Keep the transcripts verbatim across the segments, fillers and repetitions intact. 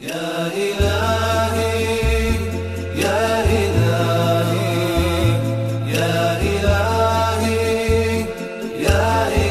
Ya ilahi, ya ilahi, ya ilahi, ya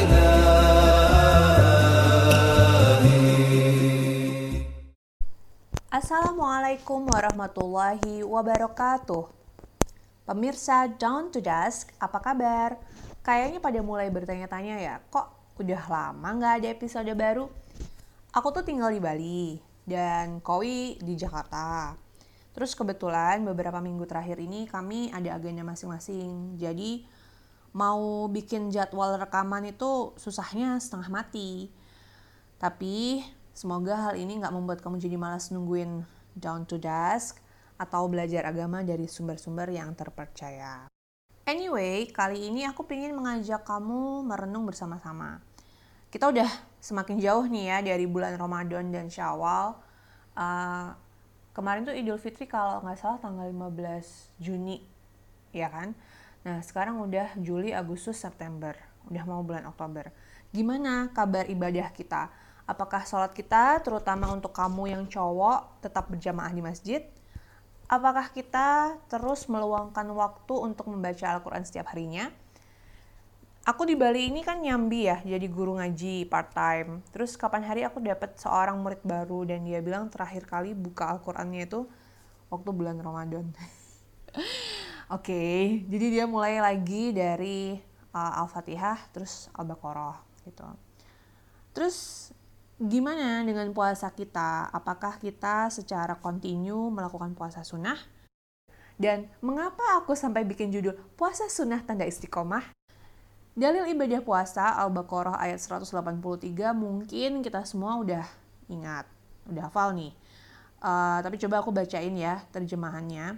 ilahi. Assalamualaikum warahmatullahi wabarakatuh. Pemirsa Down to Dusk, apa kabar? Kayaknya pada mulai bertanya-tanya ya, kok udah lama nggak ada episode baru? Aku tuh tinggal di Bali, dan Kowi di Jakarta. Terus kebetulan beberapa minggu terakhir ini kami ada agenda masing-masing. Jadi mau bikin jadwal rekaman itu susahnya setengah mati. Tapi semoga hal ini gak membuat kamu jadi malas nungguin Down to Dusk atau belajar agama dari sumber-sumber yang terpercaya. Anyway, kali ini aku pengen mengajak kamu merenung bersama-sama. Kita udah semakin jauh nih ya dari bulan Ramadan dan Syawal. Uh, kemarin tuh Idul Fitri kalau gak salah tanggal lima belas Juni, ya kan? Nah sekarang udah Juli, Agustus, September. Udah mau bulan Oktober. Gimana kabar ibadah kita? Apakah sholat kita, terutama untuk kamu yang cowok, tetap berjamaah di masjid? Apakah kita terus meluangkan waktu untuk membaca Al-Quran setiap harinya? Aku di Bali ini kan nyambi ya, jadi guru ngaji part-time. Terus kapan hari aku dapat seorang murid baru dan dia bilang terakhir kali buka Al-Qurannya itu waktu bulan Ramadan. Oke, okay, jadi dia mulai lagi dari uh, Al-Fatihah terus Al-Baqarah gitu. Terus gimana dengan puasa kita? Apakah kita secara kontinu melakukan puasa sunnah? Dan mengapa aku sampai bikin judul puasa sunnah tanda istiqomah? Dalil ibadah puasa Al-Baqarah ayat seratus delapan puluh tiga mungkin kita semua udah ingat, udah hafal nih. Uh, tapi coba aku bacain ya terjemahannya.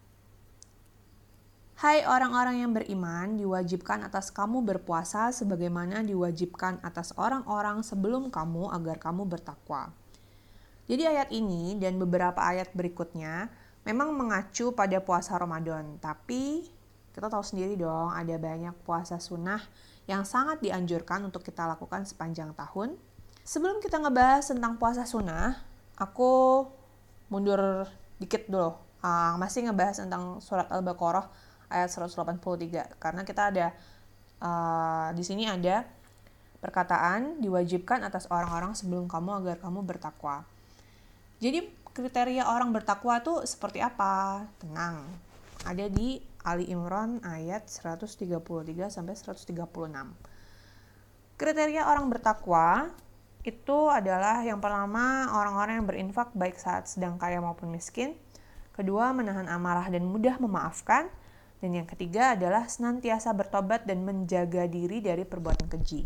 Hai orang-orang yang beriman, diwajibkan atas kamu berpuasa sebagaimana diwajibkan atas orang-orang sebelum kamu agar kamu bertakwa. Jadi ayat ini dan beberapa ayat berikutnya memang mengacu pada puasa Ramadan. Tapi kita tahu sendiri dong ada banyak puasa sunnah yang sangat dianjurkan untuk kita lakukan sepanjang tahun. Sebelum kita ngebahas tentang puasa sunnah, aku mundur dikit dulu. Uh, masih ngebahas tentang surat Al-Baqarah ayat seratus delapan puluh tiga karena kita ada uh, di sini ada perkataan diwajibkan atas orang-orang sebelum kamu agar kamu bertakwa. Jadi kriteria orang bertakwa tuh seperti apa? Tenang. Ada di Ali Imran ayat seratus tiga puluh tiga sampai seratus tiga puluh enam. Kriteria orang bertakwa itu adalah yang pertama orang-orang yang berinfak baik saat sedang kaya maupun miskin. Kedua, menahan amarah dan mudah memaafkan. Dan yang ketiga adalah senantiasa bertobat dan menjaga diri dari perbuatan keji.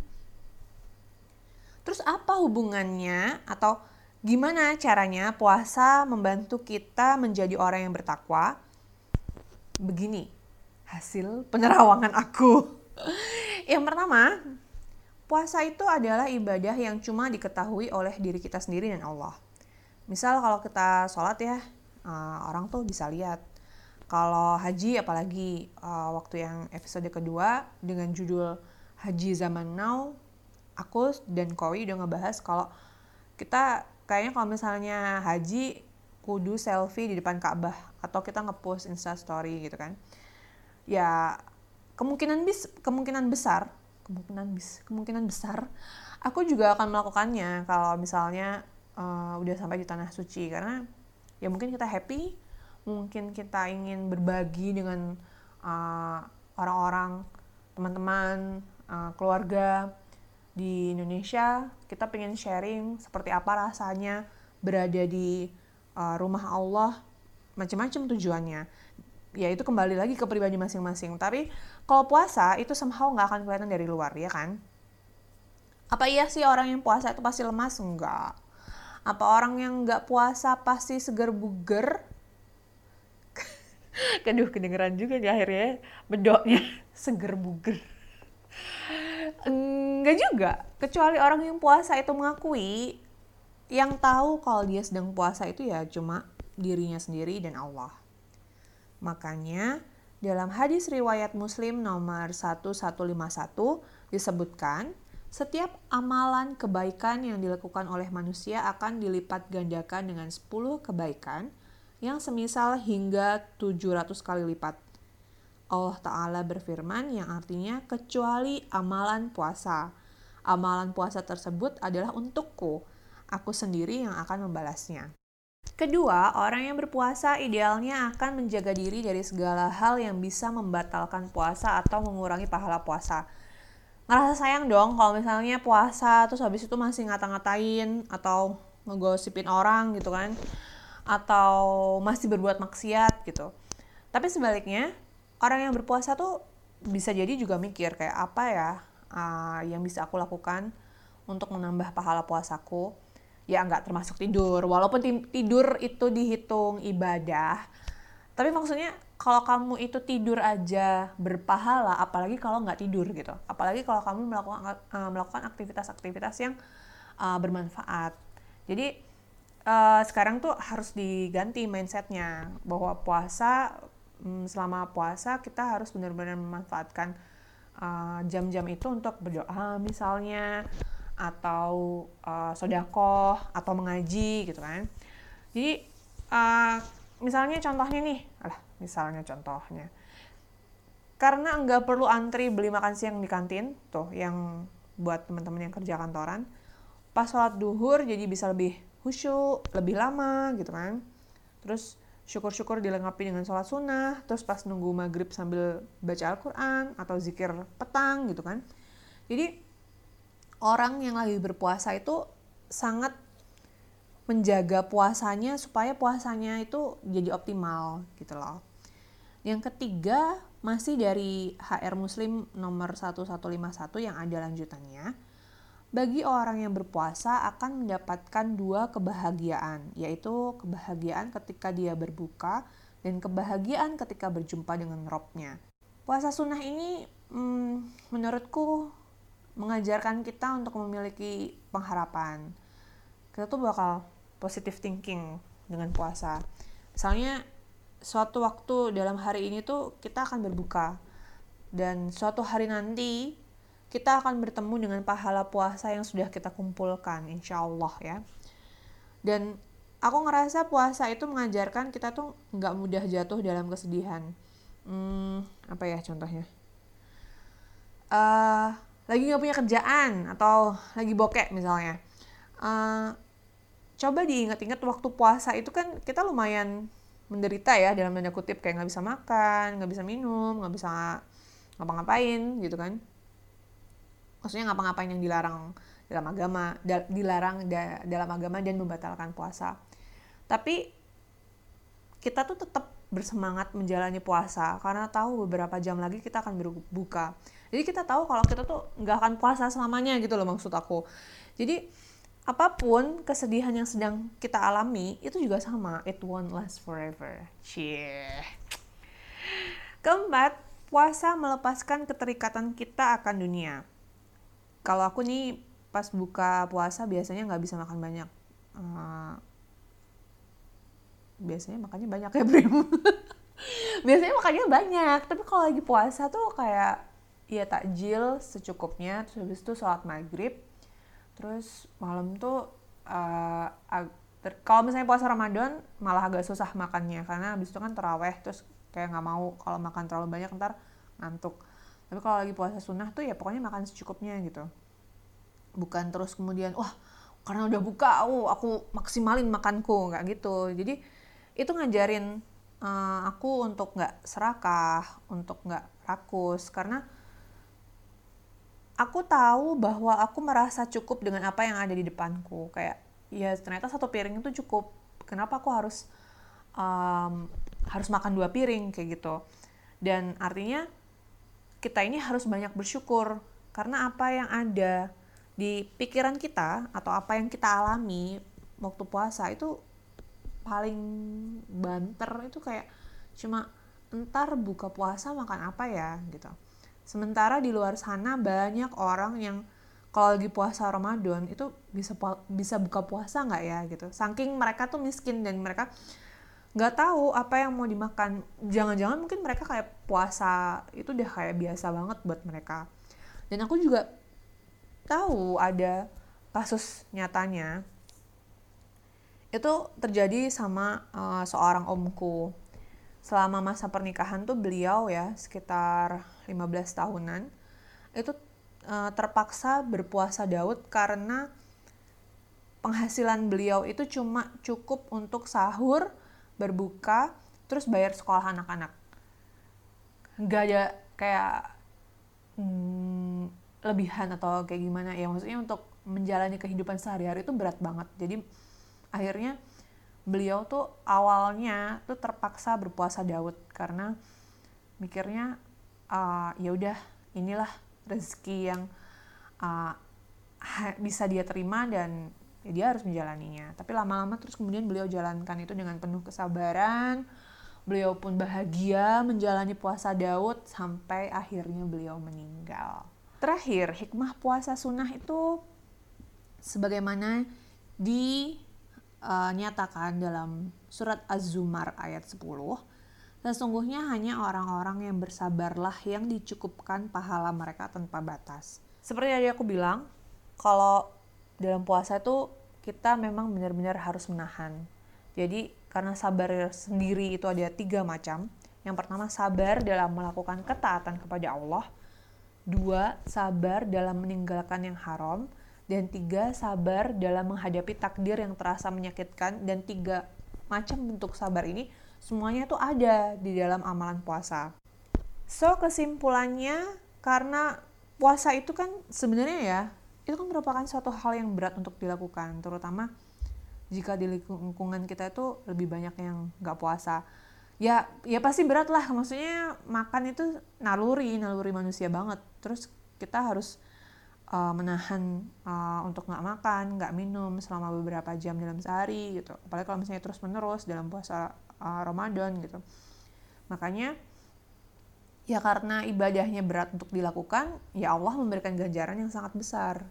Terus apa hubungannya atau gimana caranya puasa membantu kita menjadi orang yang bertakwa? Begini, hasil penerawangan aku. Yang pertama, puasa itu adalah ibadah yang cuma diketahui oleh diri kita sendiri dan Allah. Misal kalau kita sholat ya, orang tuh bisa lihat. Kalau haji apalagi uh, waktu yang episode kedua dengan judul Haji Zaman Now, aku dan Kowi udah ngebahas kalau kita kayaknya kalau misalnya haji kudu selfie di depan Ka'bah atau kita ngepost Insta story gitu kan. Ya kemungkinan bis kemungkinan besar, kemungkinan bis kemungkinan besar aku juga akan melakukannya kalau misalnya uh, udah sampai di tanah suci karena ya mungkin kita happy. Mungkin kita ingin berbagi dengan uh, orang-orang, teman-teman, uh, keluarga di Indonesia. Kita pengen sharing seperti apa rasanya berada di uh, rumah Allah, macam-macam tujuannya. Ya itu kembali lagi ke pribadi masing-masing. Tapi kalau puasa itu somehow nggak akan kelihatan dari luar, ya kan? Apa iya sih orang yang puasa itu pasti lemas? Enggak. Apa orang yang nggak puasa pasti seger buger? Keduh kedengeran juga nih akhirnya bedoknya seger buger. Enggak juga, kecuali orang yang puasa itu mengakui, yang tahu kalau dia sedang puasa itu ya cuma dirinya sendiri dan Allah. Makanya dalam hadis riwayat Muslim nomor seribu seratus lima puluh satu disebutkan Setiap amalan kebaikan yang dilakukan oleh manusia akan dilipat gandakan dengan sepuluh kebaikan yang semisal hingga tujuh ratus kali lipat. Allah Ta'ala berfirman yang artinya kecuali amalan puasa. Amalan puasa tersebut adalah untukku. Aku sendiri yang akan membalasnya. Kedua, orang yang berpuasa idealnya akan menjaga diri dari segala hal yang bisa membatalkan puasa atau mengurangi pahala puasa. Ngerasa sayang dong kalau misalnya puasa terus habis itu masih ngata-ngatain atau ngegosipin orang gitu kan, atau masih berbuat maksiat gitu. Tapi sebaliknya, orang yang berpuasa tuh bisa jadi juga mikir kayak apa ya uh, yang bisa aku lakukan untuk menambah pahala puasaku. Ya nggak termasuk tidur, walaupun tidur itu dihitung ibadah. Tapi maksudnya kalau kamu itu tidur aja berpahala, apalagi kalau nggak tidur gitu. Apalagi kalau kamu melakukan uh, melakukan aktivitas-aktivitas yang uh, bermanfaat. Jadi uh, sekarang tuh harus diganti mindsetnya bahwa puasa um, selama puasa kita harus benar-benar memanfaatkan uh, jam-jam itu untuk berdoa misalnya, atau uh, sodakoh atau mengaji gitu kan. Jadi uh, misalnya contohnya nih, alah misalnya contohnya, karena nggak perlu antri beli makan siang di kantin, tuh yang buat teman-teman yang kerja kantoran, pas sholat duhur jadi bisa lebih khusyuk, lebih lama gitu kan. Terus syukur-syukur dilengkapi dengan sholat sunnah, terus pas nunggu maghrib sambil baca Al-Quran atau zikir petang gitu kan. Jadi orang yang lagi berpuasa itu sangat menjaga puasanya supaya puasanya itu jadi optimal gitu loh. Yang ketiga masih dari H R Muslim nomor seribu seratus lima puluh satu yang ada lanjutannya. Bagi orang yang berpuasa akan mendapatkan dua kebahagiaan, yaitu kebahagiaan ketika dia berbuka dan kebahagiaan ketika berjumpa dengan Robnya. Puasa sunnah ini hmm, menurutku mengajarkan kita untuk memiliki pengharapan. Kita tuh bakal positive thinking dengan puasa. Misalnya suatu waktu dalam hari ini tuh kita akan berbuka, dan suatu hari nanti kita akan bertemu dengan pahala puasa yang sudah kita kumpulkan, insya Allah ya. Dan aku ngerasa puasa itu mengajarkan kita tuh nggak mudah jatuh dalam kesedihan. Hmm, apa ya contohnya? Uh, lagi nggak punya kerjaan atau lagi bokek misalnya, uh, coba diingat-ingat waktu puasa itu kan kita lumayan menderita ya dalam tanda kutip, kayak nggak bisa makan, nggak bisa minum, nggak bisa ngapa-ngapain gitu kan. Maksudnya ngapa-ngapain yang dilarang dalam agama, da- dilarang da- dalam agama dan membatalkan puasa. Tapi kita tuh tetap bersemangat menjalani puasa karena tahu beberapa jam lagi kita akan berbuka. Jadi kita tahu kalau kita tuh nggak akan puasa selamanya gitu loh maksud aku. Jadi apapun kesedihan yang sedang kita alami itu juga sama, it won't last forever. Cie. Keempat, puasa melepaskan keterikatan kita akan dunia. Kalau aku nih pas buka puasa biasanya nggak bisa makan banyak. Uh, biasanya makannya banyak ya Brim. Biasanya makannya banyak, tapi kalau lagi puasa tuh kayak ya takjil secukupnya, terus habis itu sholat maghrib, terus malam tuh uh, ag- ter- kalau misalnya puasa Ramadan malah agak susah makannya karena habis itu kan taraweh, terus kayak nggak mau kalau makan terlalu banyak ntar ngantuk. Tapi kalau lagi puasa sunnah tuh ya pokoknya makan secukupnya gitu, bukan terus kemudian wah karena udah buka, oh aku maksimalin makanku, nggak gitu. Jadi itu ngajarin uh, aku untuk nggak serakah, untuk nggak rakus, karena aku tahu bahwa aku merasa cukup dengan apa yang ada di depanku. Kayak ya ternyata satu piring itu cukup. Kenapa aku harus um, harus makan dua piring kayak gitu. Dan artinya kita ini harus banyak bersyukur karena apa yang ada di pikiran kita atau apa yang kita alami waktu puasa itu paling banter itu kayak cuma entar buka puasa makan apa ya gitu. Sementara di luar sana banyak orang yang kalau lagi puasa Ramadan itu bisa bisa buka puasa nggak ya gitu. Saking mereka tuh miskin dan mereka nggak tahu apa yang mau dimakan. Jangan-jangan mungkin mereka kayak puasa itu udah kayak biasa banget buat mereka. Dan aku juga tahu ada kasus nyatanya itu terjadi sama uh, seorang omku. Selama masa pernikahan tuh beliau ya sekitar lima belas tahunan itu uh, terpaksa berpuasa Daud karena penghasilan beliau itu cuma cukup untuk sahur, berbuka, terus bayar sekolah anak-anak. Gak ada kayak hmm, lebihan atau kayak gimana ya, maksudnya untuk menjalani kehidupan sehari-hari itu berat banget. Jadi akhirnya beliau tuh awalnya tuh terpaksa berpuasa Daud karena mikirnya uh, ya udah inilah rezeki yang uh, bisa dia terima dan ya dia harus menjalaninya. Tapi lama-lama terus kemudian beliau jalankan itu dengan penuh kesabaran. Beliau pun bahagia menjalani puasa Daud sampai akhirnya beliau meninggal. Terakhir, hikmah puasa sunnah itu sebagaimana dinyatakan dalam surat Az-Zumar ayat sepuluh. Sesungguhnya hanya orang-orang yang bersabarlah yang dicukupkan pahala mereka tanpa batas. Seperti tadi aku bilang, kalau dalam puasa itu kita memang benar-benar harus menahan. Jadi karena sabar sendiri itu ada tiga macam. Yang pertama, sabar dalam melakukan ketaatan kepada Allah. Dua, sabar dalam meninggalkan yang haram. Dan tiga, sabar dalam menghadapi takdir yang terasa menyakitkan. Dan tiga macam bentuk sabar ini semuanya itu ada di dalam amalan puasa. So kesimpulannya, karena puasa itu kan sebenarnya ya, itu kan merupakan suatu hal yang berat untuk dilakukan, terutama jika di lingkungan kita itu lebih banyak yang nggak puasa. Ya, ya pasti berat lah. Maksudnya makan itu naluri, naluri manusia banget. Terus kita harus uh, menahan uh, untuk nggak makan, nggak minum selama beberapa jam dalam sehari gitu. Apalagi kalau misalnya terus menerus dalam puasa uh, Ramadan gitu. Makanya ya karena ibadahnya berat untuk dilakukan, ya Allah memberikan ganjaran yang sangat besar.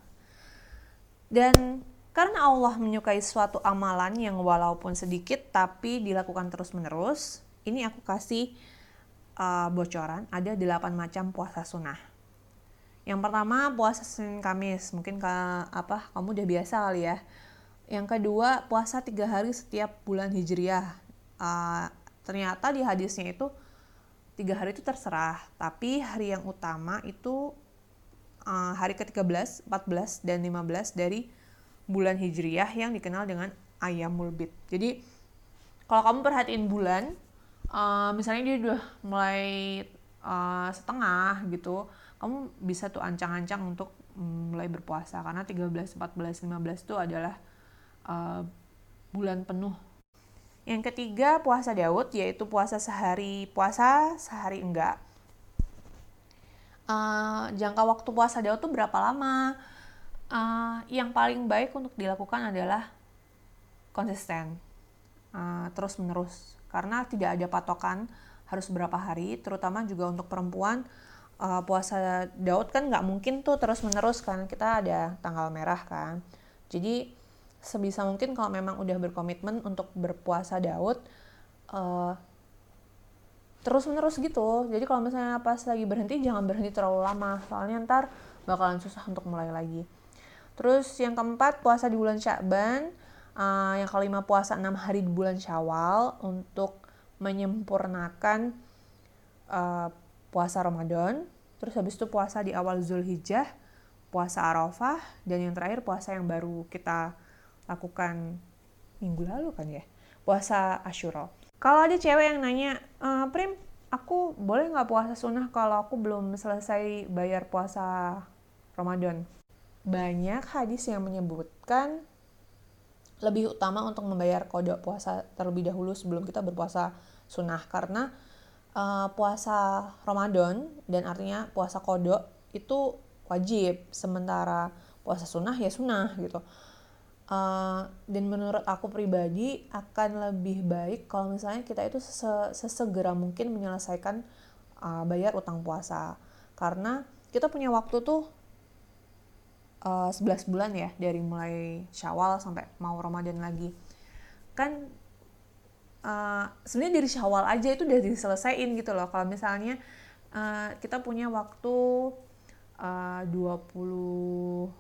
Dan karena Allah menyukai suatu amalan yang walaupun sedikit tapi dilakukan terus-menerus, ini aku kasih uh, bocoran, ada delapan macam puasa sunnah. Yang pertama, puasa Senin Kamis, mungkin ke, apa kamu udah biasa kali ya. Yang kedua, puasa tiga hari setiap bulan Hijriah. Uh, ternyata di hadisnya itu tiga hari itu terserah, tapi hari yang utama itu uh, hari ke tiga belas, empat belas, dan lima belas dari bulan Hijriah yang dikenal dengan Ayyamul Bid. Jadi kalau kamu perhatiin bulan, uh, misalnya dia udah mulai uh, setengah gitu, kamu bisa tuh ancang-ancang untuk um, mulai berpuasa karena tiga belas, empat belas, lima belas itu adalah uh, bulan penuh. Yang ketiga, puasa Daud, yaitu puasa sehari puasa, sehari enggak. Uh, jangka waktu puasa Daud tuh berapa lama? Uh, yang paling baik untuk dilakukan adalah konsisten, uh, terus menerus, karena tidak ada patokan harus berapa hari, terutama juga untuk perempuan. Uh, puasa Daud kan nggak mungkin tuh terus menerus karena kita ada tanggal merah kan. Jadi sebisa mungkin kalau memang udah berkomitmen untuk berpuasa Daud, uh, terus menerus gitu. Jadi kalau misalnya pas lagi berhenti, jangan berhenti terlalu lama, soalnya ntar bakalan susah untuk mulai lagi. Terus yang keempat, puasa di bulan Sya'ban. Uh, yang kelima, puasa enam hari di bulan Syawal untuk menyempurnakan uh, puasa Ramadan. Terus habis itu puasa di awal Zulhijjah, puasa Arafah, dan yang terakhir puasa yang baru kita lakukan minggu lalu kan ya, puasa Asyura. Kalau ada cewek yang nanya, e, Prim, aku boleh nggak puasa sunnah kalau aku belum selesai bayar puasa Ramadan? Banyak hadis yang menyebutkan lebih utama untuk membayar qada puasa terlebih dahulu sebelum kita berpuasa sunnah, karena uh, puasa Ramadan dan artinya puasa qada itu wajib, sementara puasa sunnah ya sunnah gitu. Uh, dan menurut aku pribadi akan lebih baik kalau misalnya kita itu sese- sesegera mungkin menyelesaikan uh, bayar utang puasa, karena kita punya waktu tuh uh, sebelas bulan ya, dari mulai Syawal sampai mau Ramadan lagi kan. Uh, sebenarnya dari Syawal aja itu udah diselesaiin gitu loh. Kalau misalnya uh, kita punya waktu uh, dua puluh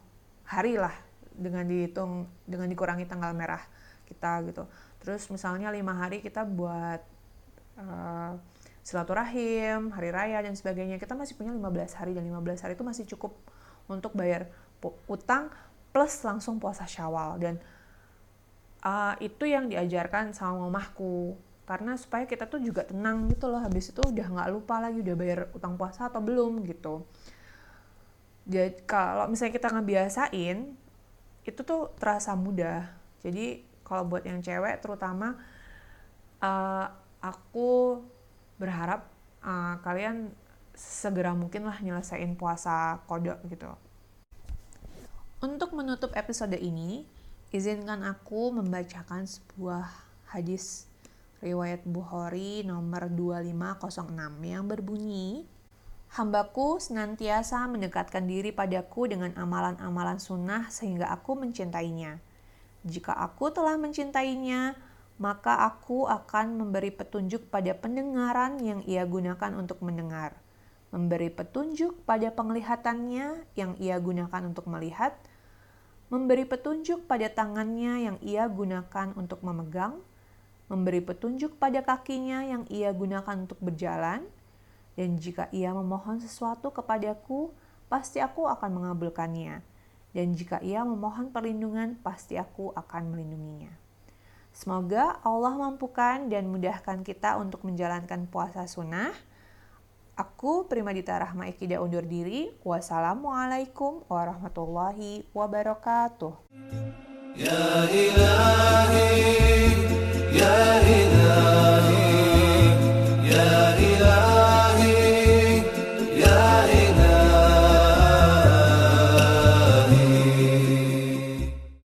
hari lah dengan dihitung dengan dikurangi tanggal merah kita gitu. Terus misalnya lima hari kita buat uh, silaturahim, hari raya dan sebagainya. Kita masih punya lima belas hari dan lima belas hari itu masih cukup untuk bayar utang plus langsung puasa Syawal. Dan uh, itu yang diajarkan sama mamahku. Karena supaya kita tuh juga tenang gitu loh. Habis itu udah gak lupa lagi udah bayar utang puasa atau belum gitu. Jadi kalau misalnya kita ngebiasain, itu tuh terasa mudah. Jadi kalau buat yang cewek terutama, uh, aku berharap uh, kalian segera mungkin lah nyelesain puasa kodok gitu. Untuk menutup episode ini, izinkan aku membacakan sebuah hadis riwayat Bukhari nomor dua lima nol enam yang berbunyi, "Hambaku senantiasa mendekatkan diri padaku dengan amalan-amalan sunnah sehingga aku mencintainya. Jika aku telah mencintainya, maka aku akan memberi petunjuk pada pendengaran yang ia gunakan untuk mendengar, memberi petunjuk pada penglihatannya yang ia gunakan untuk melihat, memberi petunjuk pada tangannya yang ia gunakan untuk memegang, memberi petunjuk pada kakinya yang ia gunakan untuk berjalan, dan jika ia memohon sesuatu kepadaku, pasti aku akan mengabulkannya. Dan jika ia memohon perlindungan, pasti aku akan melindunginya." Semoga Allah mampukan dan mudahkan kita untuk menjalankan puasa sunnah. Aku Primadita Rahma Ekida undur diri. Wassalamualaikum warahmatullahi wabarakatuh. Ya ilah